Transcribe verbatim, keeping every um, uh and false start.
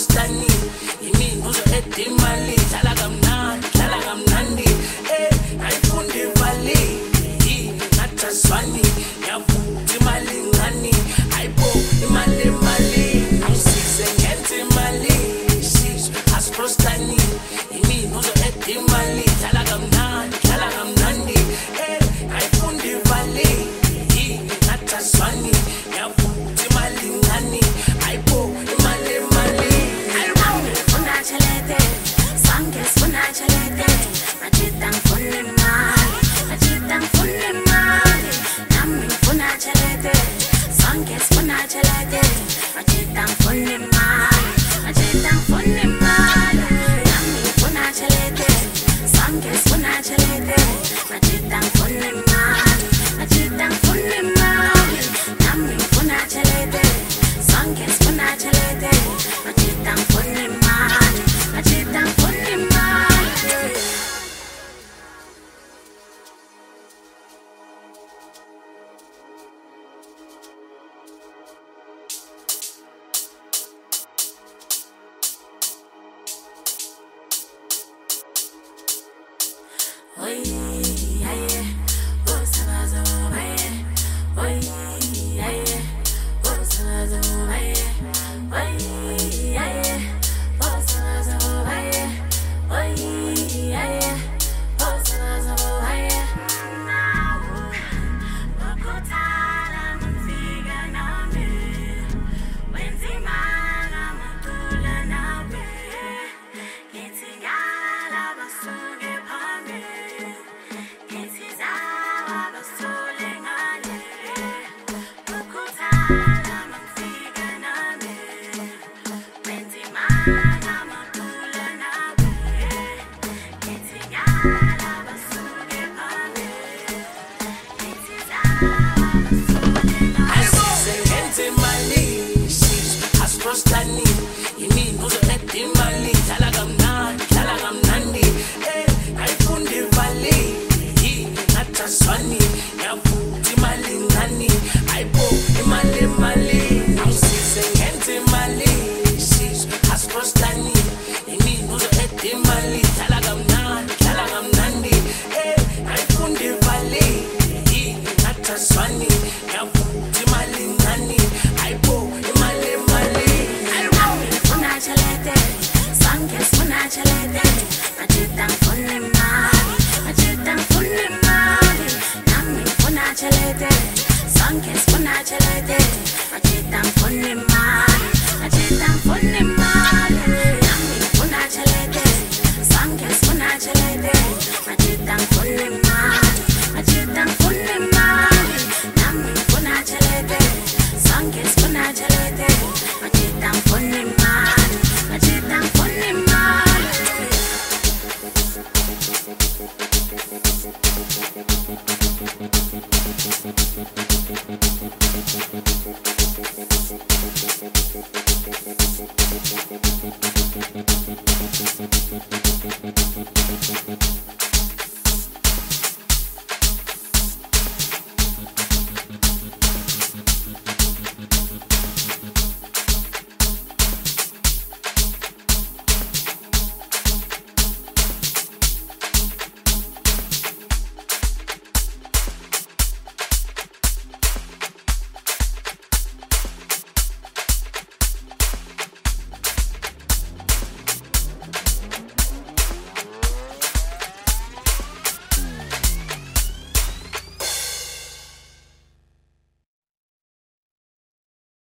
asprostani yini uzo edimali dlala kamnandi dlala kamnandi eh ayifundi vali yini nathazwani yavuka imali ngani ayibo imali imali angisize ngenze imali sizo asprostani yini uzo edimali dlala kamnandi dlala kamnandi eh ayifundi vali yini nathazwani yavuka imali ngani ayibo imali imali Funa chalete, sanges funa chalete, machitang funne mali, machitang funne mali. Nami funa chalete, sanges funa chalete, machitang funne mali, machitang funne mali. Nami funa chalete, sanges funa chalete, machitang funne mali, machitang funne mali. Nami funa chalete, sanges funa chalete, machitang funne mali, machitang funne mali. Oi, aye, oh sabazo, aye, oi, aye, oh sabazo, aye, oi, aye, oh sabazo, aye, oi, aye, oh sabazo, aye. Ukuthala mfika nami, wenzima ngamatula nawe, ngithi ngala basuke phambili, ngithi zawa basule ngale. Ukuthala mfika nami, wenzima ngamatula nawe, ngithi ngala basuke phambili, ngithi zawa basule ngale. Asize ngenze imali sizo asprostani yini uzo edimali dlala kamnandi dlala kamnandi eh ayifundi vali yini nathazwani yavuka imali ngani ayibo imali imali angisize ngenze imali sizo asprostani yini uzo edimali dlala kamnandi dlala kamnandi eh ayifundi vali yini nathazwani yavuka imali ngani ayibo imali imali Funa chalete, sanges funa chalete, machitang funne mali, machitang funne mali. Nami funa chalete, sanges funa chalete, machitang funne mali, machitang funne mali. Nami funa chalete, sanges funa chalete, machitang funne mali, machitang funne mali. Nami funa chalete, sanges funa chalete, machitang funne mali, machitang funne mali. Thank you.